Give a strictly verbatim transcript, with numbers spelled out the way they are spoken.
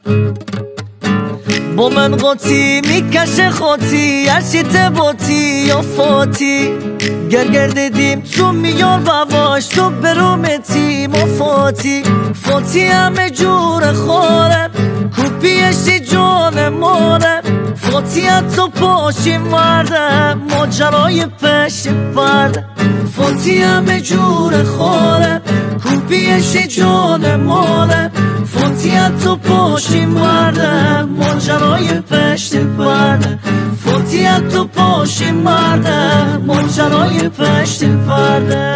با من قاطی میکشه خاطی هرچیت باتی یا فاتی گرگر دیدیم تو میار بواش تو برومتی ما فاتی فاتی همه جور خاره کوپیشی جان ماره فاتی تو پاشی مرده ماجرای پشت پرده فاتی همه جور خاره کوپیشی جان ماره فاتی تو پاشی مرده ماجرای پشت پرده فاتی تو پاشی مرده ماجرای پشت پرده